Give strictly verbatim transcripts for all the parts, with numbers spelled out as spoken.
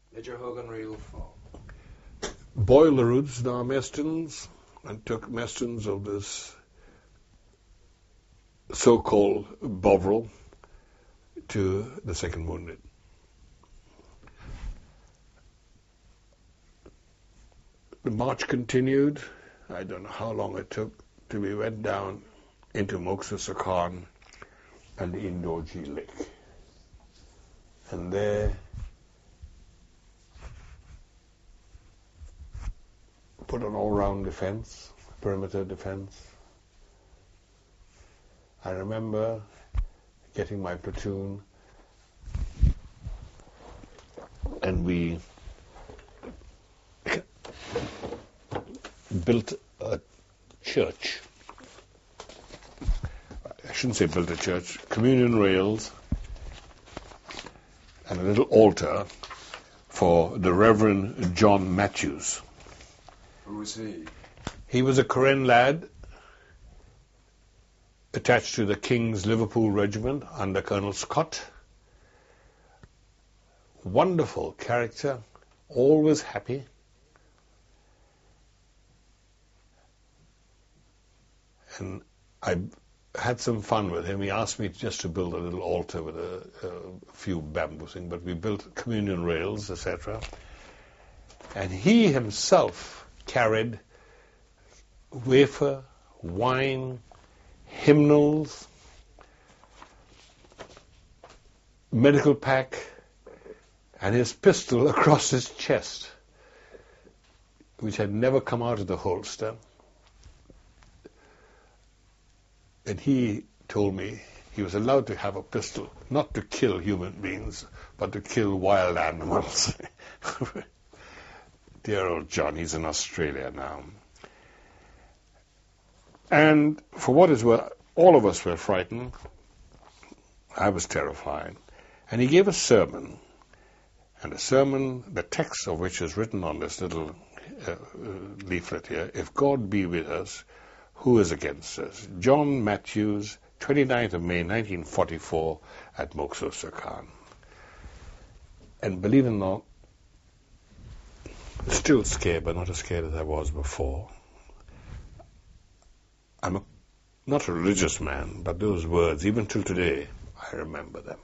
Major Hogan Real Fall. Boiled the roots in our mess tins and took mess tins of this so-called Bovril to the second wounded. The march continued. I don't know how long it took till we went down into Moksha Khan and the Indorji Lake. And there put an all-round defense, perimeter defense. I remember getting my platoon and we built a church. I shouldn't say built a church, communion rails and a little altar for the Reverend John Matthews. Who was he? He was a Karen lad attached to the King's Liverpool Regiment under Colonel Scott. Wonderful character, always happy. And I had some fun with him. He asked me just to build a little altar with a, a few bamboo things, but we built communion rails, et cetera. And he himself carried wafer, wine, hymnals, medical pack, and his pistol across his chest, which had never come out of the holster. And he told me he was allowed to have a pistol, not to kill human beings, but to kill wild animals. Dear old John, he's in Australia now. And for what is worth, all of us were frightened. I was terrified. And he gave a sermon. And a sermon, the text of which is written on this little uh, leaflet here, "If God be with us, who is against us?" John Matthews, twenty-ninth of May, nineteen forty-four, at Moksha Khan. And believe it or not, still scared, but not as scared as I was before. I'm a, not a religious man, but those words, even till today, I remember them.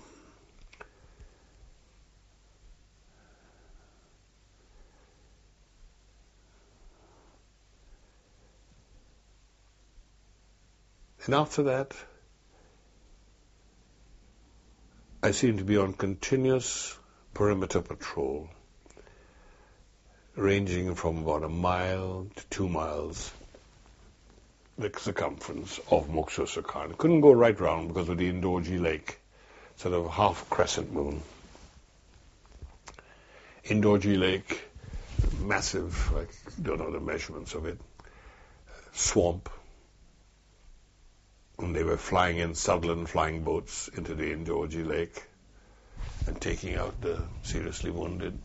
And after that, I seemed to be on continuous perimeter patrol, ranging from about a mile to two miles, the circumference of Moksha Khan. Couldn't go right round because of the Indorji Lake, sort of half crescent moon. Indorji Lake, massive, I don't know the measurements of it, swamp. And they were flying in Sutherland flying boats into the Indorji Lake and taking out the seriously wounded.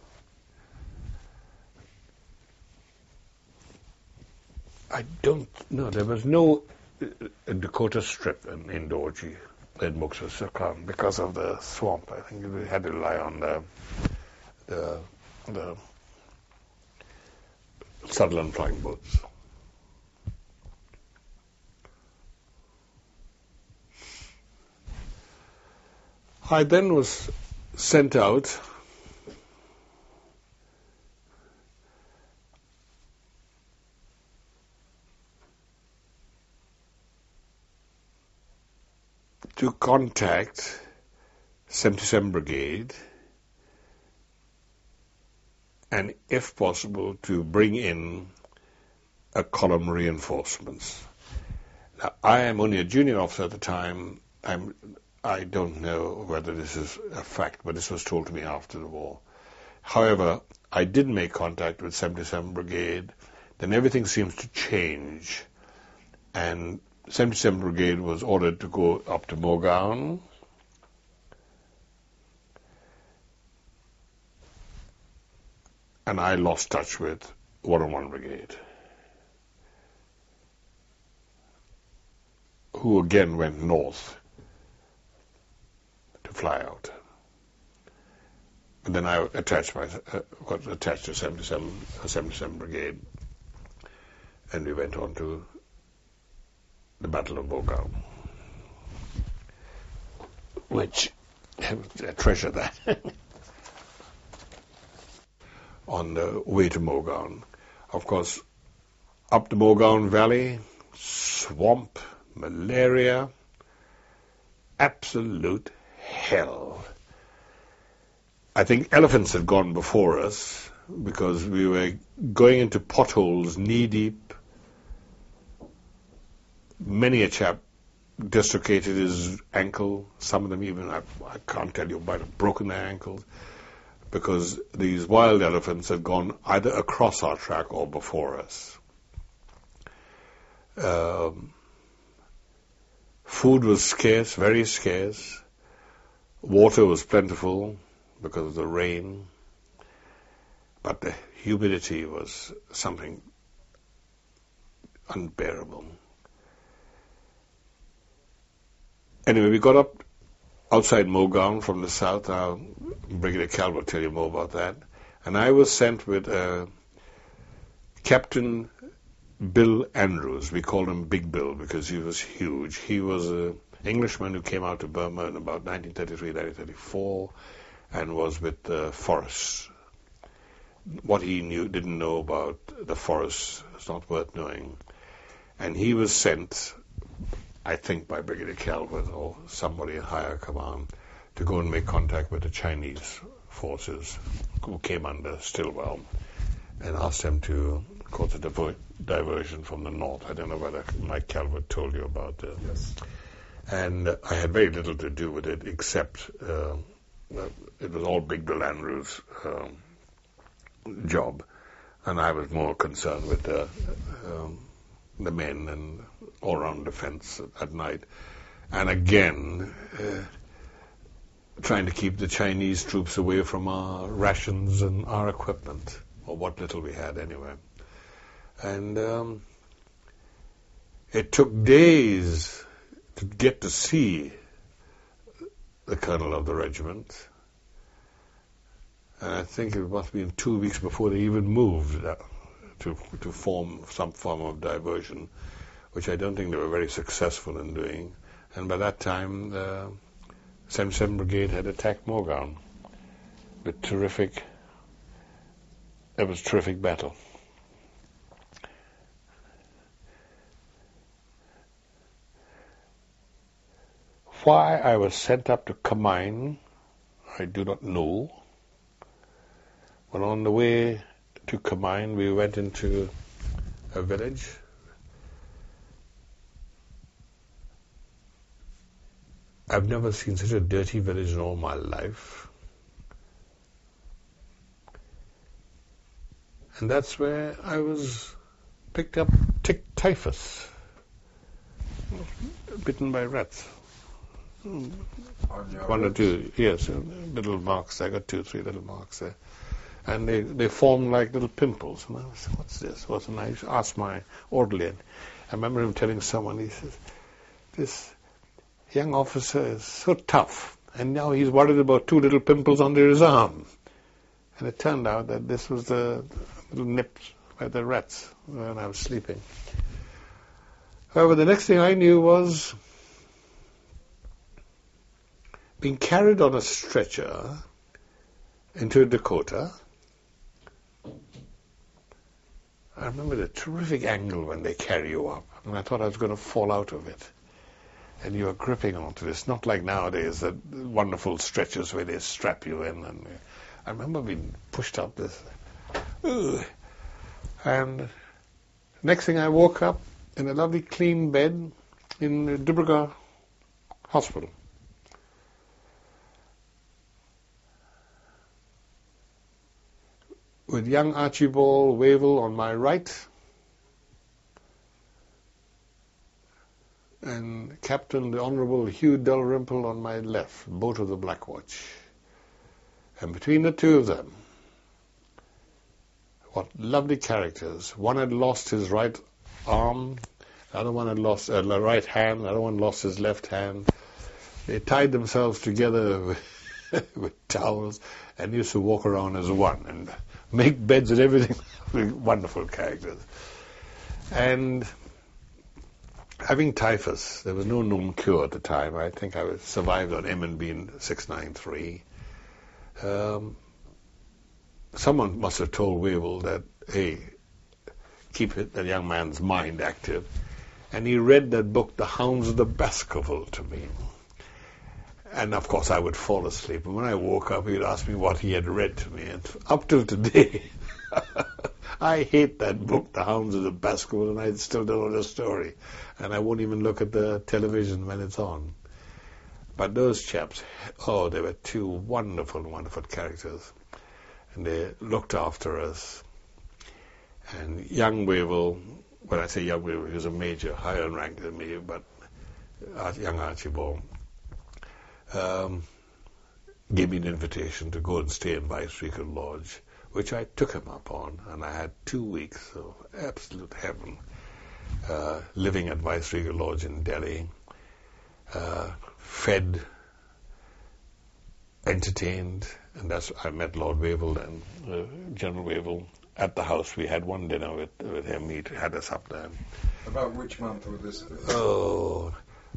I don't know. There was no uh, Dakota Strip in Indorji in Moksha Khan because of the swamp. I think we had to rely on the the, the Sutherland flying boats. I then was sent out to contact seventy-seven Brigade and, if possible, to bring in a column reinforcements. Now, I am only a junior officer at the time. I'm I don't know whether this is a fact, but this was told to me after the war. However, I did make contact with seventy-seven Brigade. Then everything seems to change. And seventy-seven Brigade was ordered to go up to Mogaon. And I lost touch with one oh one Brigade, who again went north to fly out. And then I attached my, uh, got attached to seventy-seven, uh, seventy-seven Brigade, and we went on to the Battle of Mogaon, which I treasure that. On the way to Mogaon, of course, up the Mogaon Valley, swamp, malaria, absolute hell. I think elephants had gone before us because we were going into potholes knee-deep. Many a chap dislocated his ankle. Some of them even, I, I can't tell you, might have broken their ankles because these wild elephants had gone either across our track or before us. Um, food was scarce, very scarce. Water was plentiful because of the rain, but the humidity was something unbearable. Anyway, we got up outside Mogaon from the south. Now, Brigadier Cal will tell you more about that. And I was sent with uh, Captain Bill Andrews. We called him Big Bill because he was huge. He was an Englishman who came out to Burma in about nineteen thirty-three, nineteen thirty-four, and was with the forests. What he knew, didn't know about the forests is not worth knowing. And he was sent, I think, by Brigadier Calvert or somebody in higher command to go and make contact with the Chinese forces who came under Stilwell and asked them to cause a diver- diversion from the north. I don't know whether Mike Calvert told you about this. Yes. And uh, I had very little to do with it except uh, it was all Big Bill Andrews' um, job, and I was more concerned with the, um, the men and all-round defense at night. And again, uh, trying to keep the Chinese troops away from our rations and our equipment, or what little we had anyway. And um, it took days to get to see the colonel of the regiment. And I think it must have been two weeks before they even moved uh, to to form some form of diversion, which I don't think they were very successful in doing. And by that time, the seventy-seven Brigade had attacked Mogaon with terrific, it was a terrific battle. Why I was sent up to Kamine, I do not know. But on the way to Kamine, we went into a village. I've never seen such a dirty village in all my life. And that's where I was picked up tick typhus, bitten by rats. One or two, yes, little marks. I got two, three little marks there. And they, they formed like little pimples. And I was, what's this? What's and I asked my orderly. And I remember him telling someone, he says, this young officer is so tough, and now he's worried about two little pimples under his arm. And it turned out that this was the little nips by the rats when I was sleeping. However, the next thing I knew was being carried on a stretcher into Dakota. I remember the terrific angle when they carry you up, and I thought I was going to fall out of it. And you are gripping onto this, not like nowadays, the wonderful stretchers where they strap you in. And I remember being pushed up this. Ugh. And next thing I woke up in a lovely clean bed in Dubroga Hospital. With young Archibald Wavell on my right and Captain the Honourable Hugh Dalrymple on my left, both of the Black Watch. And between the two of them, what lovely characters. One had lost his right arm, the other one had lost uh, the right hand, the other one lost his left hand. They tied themselves together with with towels, and used to walk around as one and make beds and everything. Wonderful characters. And having typhus, there was no known cure at the time. I think I was survived on M and B in six nine three. Um, someone must have told Wavell that, hey, keep it, that young man's mind active. And he read that book, The Hounds of the Baskerville, to me. And, of course, I would fall asleep. And when I woke up, he'd ask me what he had read to me. And up till today, I hate that book, The Hounds of the Baskerville, and I still don't know the story. And I won't even look at the television when it's on. But those chaps, oh, they were two wonderful, wonderful characters. And they looked after us. And young Wavell, when I say young Wavell, he was a major, higher in rank than me, but young Archibald, um, gave me an invitation to go and stay in Viceregal Lodge, which I took him up on, and I had two weeks of absolute heaven, uh, living at Viceregal Lodge in Delhi, uh, fed, entertained, and that's I met Lord Wavell then, uh, General Wavell. At the house, we had one dinner with, with him. He had us up there. About which month would this be? Oh.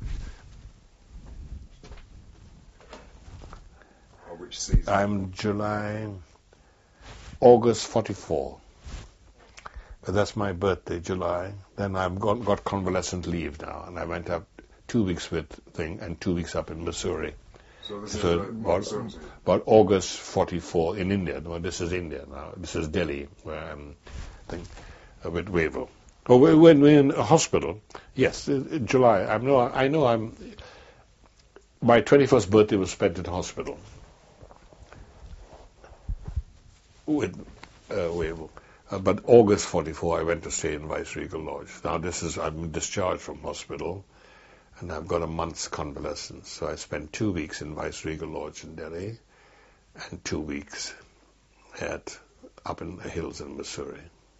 Or which season? I'm July, August forty-four. But that's my birthday, July. Then I've got, got convalescent leave now, and I went up two weeks with thing and two weeks up in Missouri. So this So is about, about, about August forty-four in India. No, this is India now. This is Delhi, where I'm think, uh, with Wavell. Oh, when we're in a hospital, yes, in July. I know. I know. I'm. My twenty-first birthday was spent in hospital with uh, Wavell. Uh, but August forty-four, I went to stay in Viceregal Lodge. Now this is I'm discharged from hospital. And I've got a month's convalescence. So I spent two weeks in Viceregal Lodge in Delhi and two weeks at up in the hills in Missouri.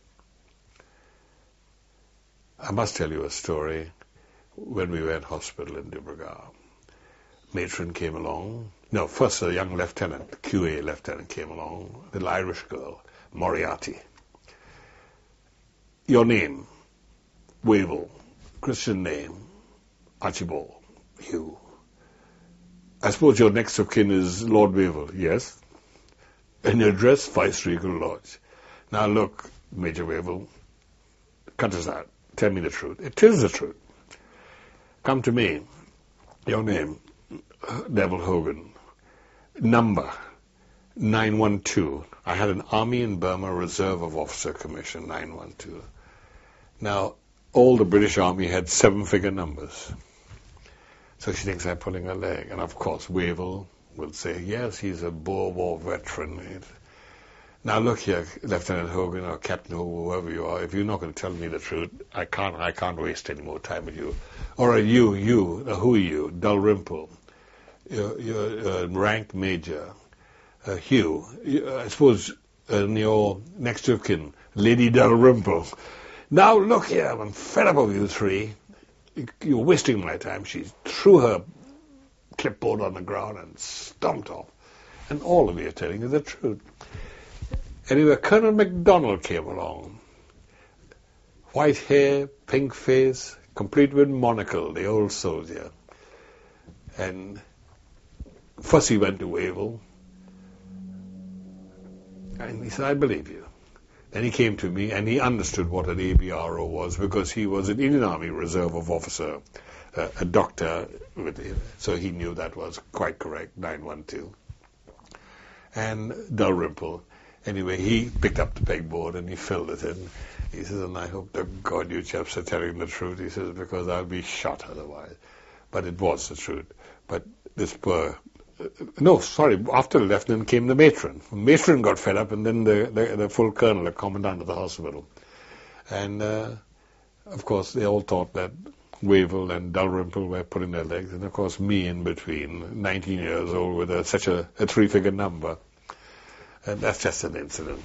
I must tell you a story. When we were in hospital in Dibrugarh, matron came along. No, first a young lieutenant, Q A lieutenant came along, a little Irish girl, Moriarty. Your name? Wavell. Christian name? Archibald, Hugh. I suppose your next of kin is Lord Wavell, yes? And your address, Viceregal Lodge. Now look, Major Wavell, cut us out. Tell me the truth. It is the truth. Come to me. Your name, Neville Hogan. Number, nine one two. I had an Army in Burma Reserve of Officer Commission, nine one two. Now, all the British Army had seven-figure numbers. So she thinks I'm pulling her leg. And of course, Wavell will say, yes, he's a Boer War veteran. Now look here, Lieutenant Hogan or Captain Hogan, whoever you are, if you're not going to tell me the truth, I can't I can't waste any more time with you. All right, you, you, uh, who are you? Dalrymple. You're, you're uh, rank major. Uh, Hugh. You, I suppose uh, your next of kin, Lady Dalrymple. Now look here, I'm fed up of you three. You're wasting my time. She threw her clipboard on the ground and stomped off. And all of you are telling you the truth. Anyway, Colonel MacDonald came along. White hair, pink face, complete with monocle, the old soldier. And first he went to Wavell. And he said, I believe you. Then he came to me, and he understood what an A B R O was, because he was an Indian Army Reserve of Officer, uh, a doctor, with him, so he knew that was quite correct, nine one two. And Dalrymple, anyway, he picked up the pegboard and he filled it in. He says, and I hope to God you chaps are telling the truth, he says, because I'll be shot otherwise. But it was the truth. But this poor... No, sorry, after the lieutenant came the matron. The matron got fed up, and then the, the, the full colonel, the commandant of the hospital. And, uh, of course, they all thought that Wavell and Dalrymple were pulling their legs, and, of course, me in between, nineteen years old with a, such a, a three-figure number. And that's just an incident.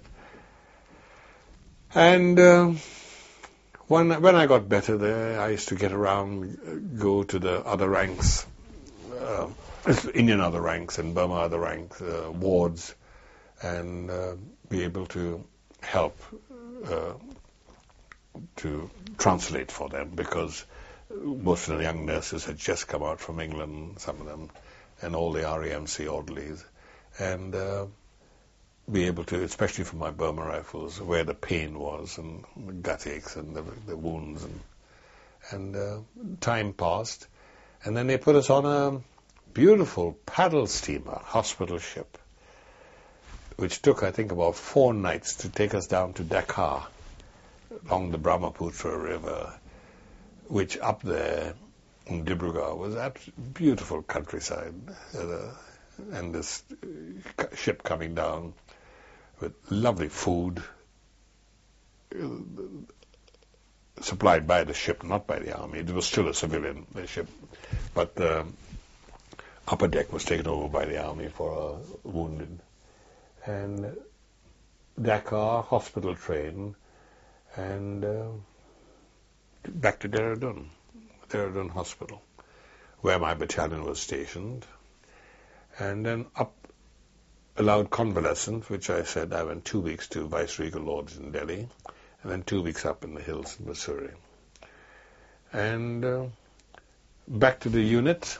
And uh, when, when I got better there, I used to get around, go to the other ranks, uh, Indian other ranks and Burma other ranks, uh, wards, and uh, be able to help uh, to translate for them, because most of the young nurses had just come out from England, some of them, and all the R A M C orderlies, and uh, be able to, especially for my Burma rifles, where the pain was and the gut aches and the, the wounds, and and uh, time passed, and then they put us on a beautiful paddle steamer, hospital ship, which took, I think, about four nights to take us down to Dakar, along the Brahmaputra River, which up there in Dibrugarh was a beautiful countryside, uh, and this ship coming down with lovely food, uh, supplied by the ship, not by the army. It was still a civilian ship, but the upper deck was taken over by the army for uh, wounded. And Dakar, hospital train, and uh, back to Dehradun, Dehradun Hospital, where my battalion was stationed. And then up, allowed convalescent, which I said I went two weeks to Viceregal Lords in Delhi, and then two weeks up in the hills in Missouri. And uh, back to the unit.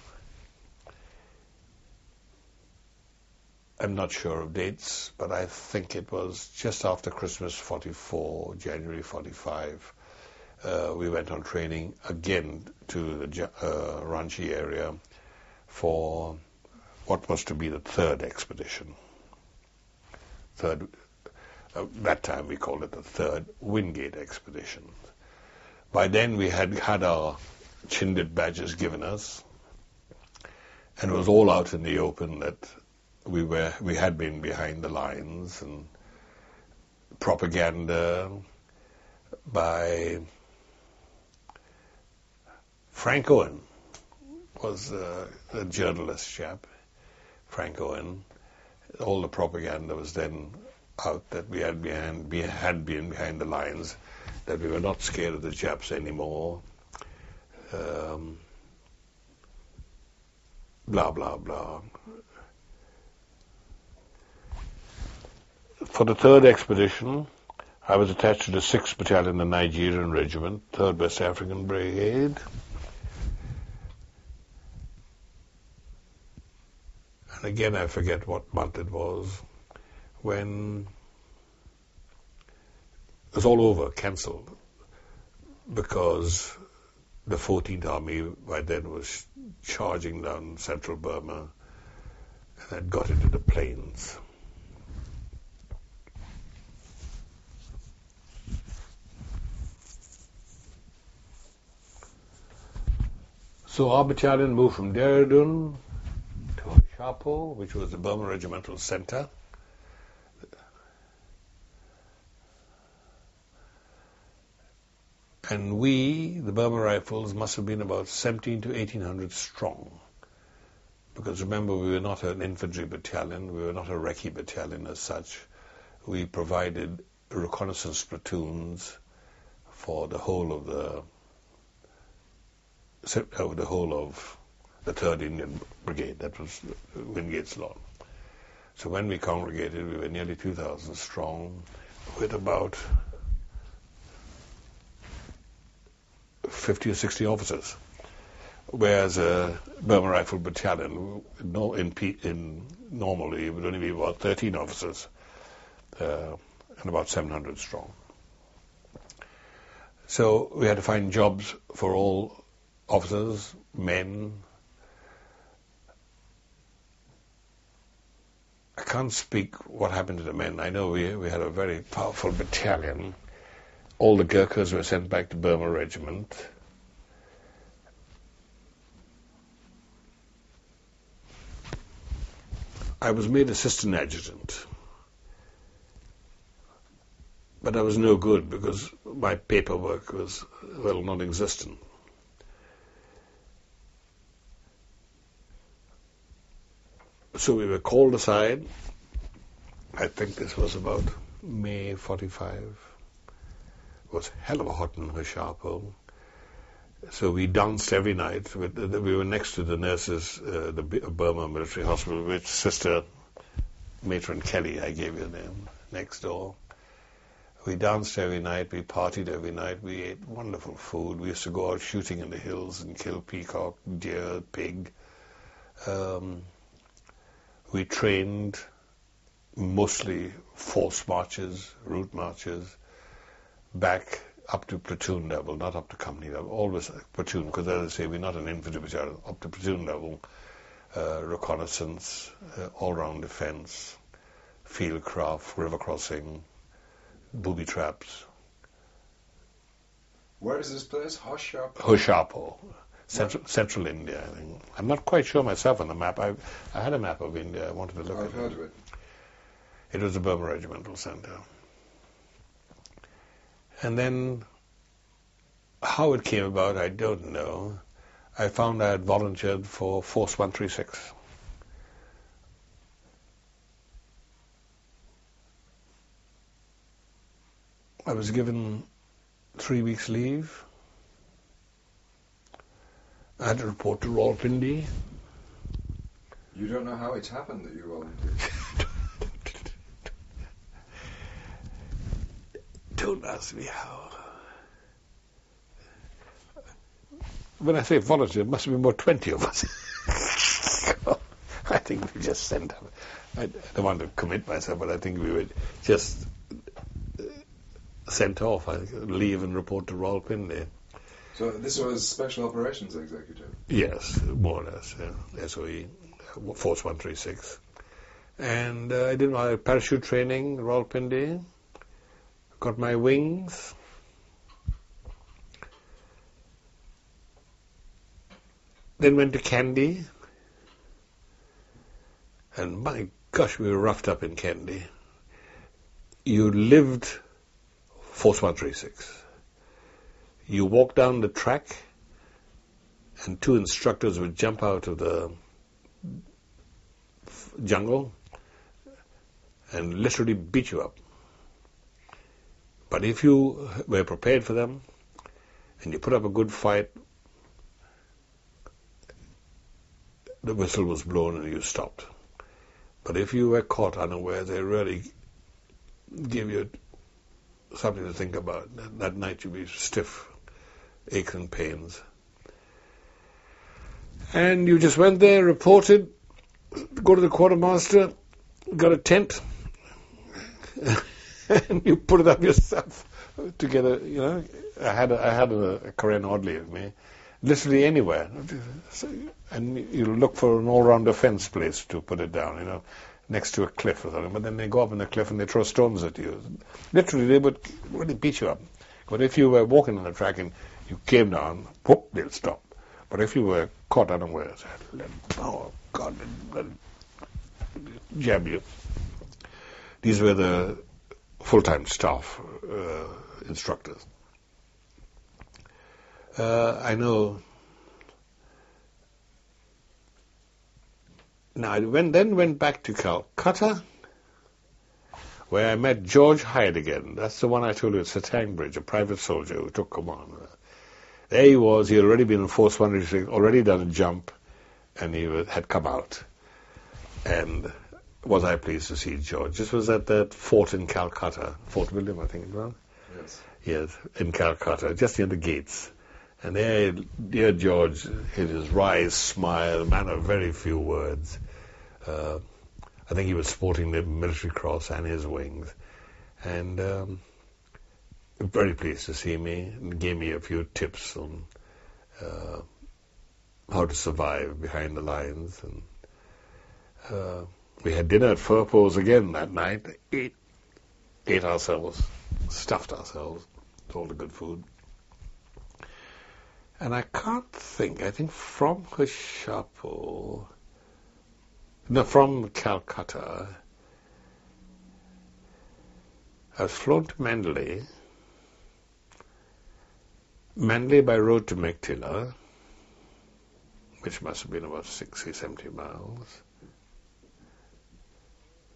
I'm not sure of dates, but I think it was just after Christmas forty-four, January forty-five. Uh, we went on training again to the uh, Ranchi area for what was to be the third expedition. Third, uh, that time we called it the third Wingate expedition. By then we had had our Chindit badges given us, and it was all out in the open that we were we had been behind the lines, and propaganda by Frank Owen was uh, a journalist chap, Frank Owen. All the propaganda was then out that we had behind, we had been behind the lines, that we were not scared of the Japs anymore. Um, blah blah blah. For the third expedition, I was attached to the sixth Battalion, the Nigerian Regiment, third West African Brigade. And again, I forget what month it was, when it was all over, cancelled, because the fourteenth Army by then was charging down central Burma and had got into the plains. So our battalion moved from Dehradun to Hoshiarpur, which was the Burma Regimental Center. And we, the Burma Rifles, must have been about seventeen to eighteen hundred strong. Because remember, we were not an infantry battalion, we were not a recce battalion as such. We provided reconnaissance platoons for the whole of the uh, the whole of the third Indian Brigade. That was Wingate's lot. So when we congregated, we were nearly two thousand strong, with about fifty or sixty officers, whereas a Burma Rifle battalion, no, in, in normally, would only be about thirteen officers, uh, and about seven hundred strong. So we had to find jobs for all officers, men. I can't speak what happened to the men. I know we we had a very powerful battalion. All the Gurkhas were sent back to Burma Regiment. I was made assistant adjutant, but I was no good because my paperwork was, well, non-existent. So we were called aside. I think this was about May forty-five. It was hell of a hot in Hoshiarpur. So we danced every night. With, uh, we were next to the nurses, uh, the B- Burma Military Hospital, with Sister Matron Kelly, I gave you the name, next door. We danced every night, we partied every night, we ate wonderful food. We used to go out shooting in the hills and kill peacock, deer, pig. Um, we trained mostly force marches, route marches, back up to platoon level, not up to company level, always platoon, because as I say, we're not an infantry battalion, up to platoon level, uh, reconnaissance, uh, all-round defense, field craft, river crossing, booby traps. Where is this place? Hoshapo? Hoshapo, central, central India, I think. I'm not quite sure myself on the map. I, I had a map of India. I wanted to look I've at heard it. of it. It was the Burma Regimental Center. And then how it came about, I don't know. I found I had volunteered for Force one thirty-six. I was given three weeks leave. I had to report to Rawalpindi. You don't know how it happened that you volunteered? Don't ask me how. When I say volunteer, it must have been about twenty of us. I think we just sent up. I don't want to commit myself, but I think we were just sent off. I leave and report to Rawalpindi. So this was Special Operations Executive? Yes, more or less. Yeah. S O E, Force one thirty-six. And uh, I did my parachute training, Rawalpindi. Got my wings. Then went to Kandy. And my gosh, we were roughed up in Kandy. You lived Force one thirty-six. You walk down the track and two instructors would jump out of the jungle and literally beat you up. But if you were prepared for them and you put up a good fight, the whistle was blown and you stopped. But if you were caught unaware, they really give you something to think about. That, that night you'd be stiff, aches and pains. And you just went there, reported, go to the quartermaster, got a tent, and you put it up yourself together. You know, I had a, I had a, a Korean Audley with me, literally anywhere, and you look for an all-round defense place to put it down. You know, next to a cliff or something. But then they go up on the cliff and they throw stones at you. Literally, they would really beat you up. But if you were walking on the track and you came down, whoop, they'll stop. But if you were caught unawares, oh God, they'll jab you. These were the full-time staff uh, instructors. Uh, I know. Now I went, then went back to Calcutta, where I met George Hyde again. That's the one I told you at Satang Bridge, a private soldier who took command. There he was. He had already been in Force one thirty-six, already done a jump, and he was, had come out. And was I pleased to see George? This was at that fort in Calcutta, Fort William, I think it was. Yes. Yes, in Calcutta, just near the gates. And there, dear George, hid his wry smile, a man of very few words. Uh, I think he was sporting the military cross and his wings. And um, very pleased to see me, and gave me a few tips on uh, how to survive behind the lines. And uh, we had dinner at Furpose again that night, ate, ate ourselves, stuffed ourselves, all the good food. And I can't think, I think from Hoshapo, no, from Calcutta, I was flown to Mandalay, Mandalay by road to Mektila, which must have been about sixty, seventy miles.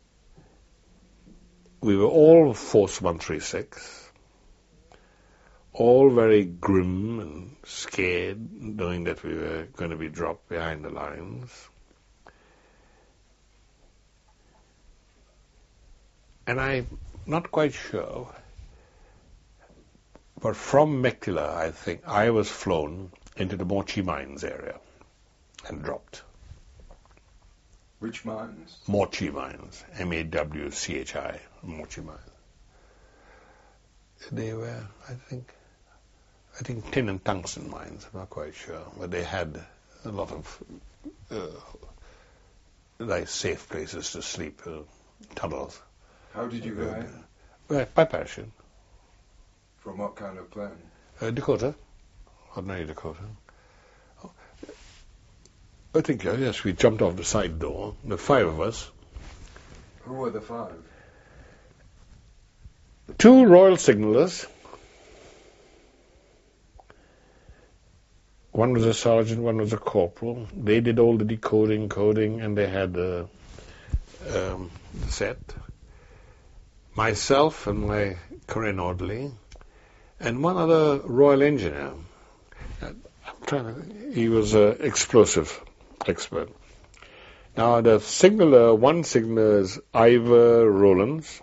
We were all Force one thirty-six, all very grim and scared, knowing that we were going to be dropped behind the lines. And I'm not quite sure, but from Mektila, I think, I was flown into the Mochi Mines area and dropped. Which mines? Mochi Mines, M A W C H I, Mochi Mines. They were, I think, I think tin and tungsten mines, I'm not quite sure, but they had a lot of uh, nice safe places to sleep, uh, tunnels. How did you go in? Uh, by parachute. From what kind of plane? Uh, Dakota, ordinary Dakota. Oh. I think, uh, yes, we jumped off the side door, the five of us. Who were the five? Two Royal Signallers. One was a sergeant, one was a corporal. They did all the decoding, coding, and they had uh, um, the set. Myself and my Korean orderly, and one other Royal Engineer. I'm trying to, he was an explosive expert. Now, the signaller, one signaller is Ivor Rowlands.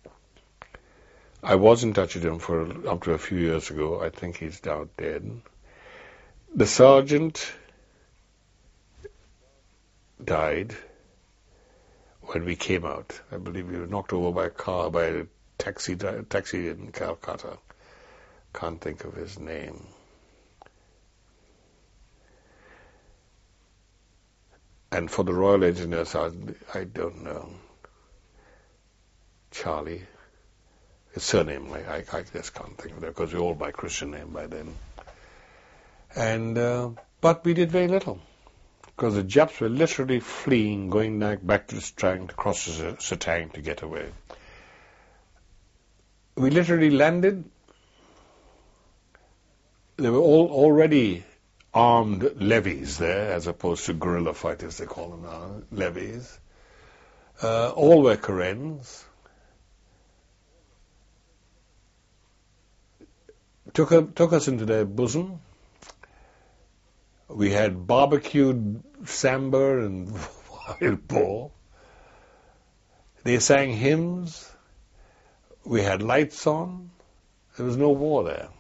I was in touch with him for up to a few years ago. I think he's now dead. The sergeant died when we came out. I believe we were knocked over by a car, by a taxi, taxi in Calcutta. Can't think of his name. And for the Royal Engineer Sergeant, I don't know. Charlie. His surname, I, I, I just can't think of it, because we're all by Christian name by then. And uh, but we did very little, because the Japs were literally fleeing, going back, back to trying to cross the Setang to get away. We literally landed. There were all already armed levies there, as opposed to guerrilla fighters, they call them now, levies. Uh, all were Karens. Took, a, took us into their bosom. We had barbecued sambar and wild boar. They sang hymns. We had lights on. There was no war there.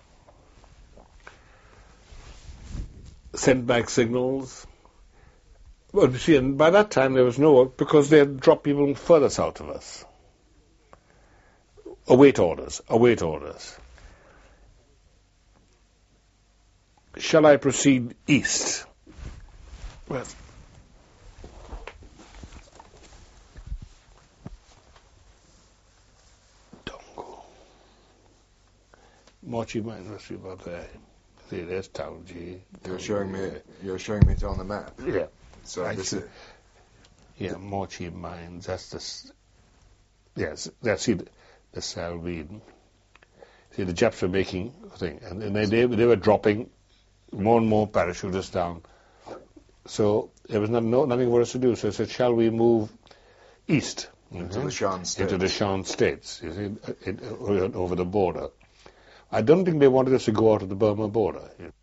Sent back signals. Well, you see, and by that time there was no war, because they had dropped people further south of us. Await orders, await orders. Shall I proceed east? Well, don't go. Mochi Mines must be about there. See, there's Taoji. You're showing me. You're showing me it on the map. Yeah. So I this see. is. Yeah, Mochi Mines. That's the. s- Yes, that's see the, the Salveen. See, the Japs were making thing, and, and they, they they were dropping more and more parachutists down. So there was not, no, nothing for us to do. So I said, shall we move east? Into Mhm. the Shan States. Into the Shan States, you see, it, it, over the border. I don't think they wanted us to go out of the Burma border.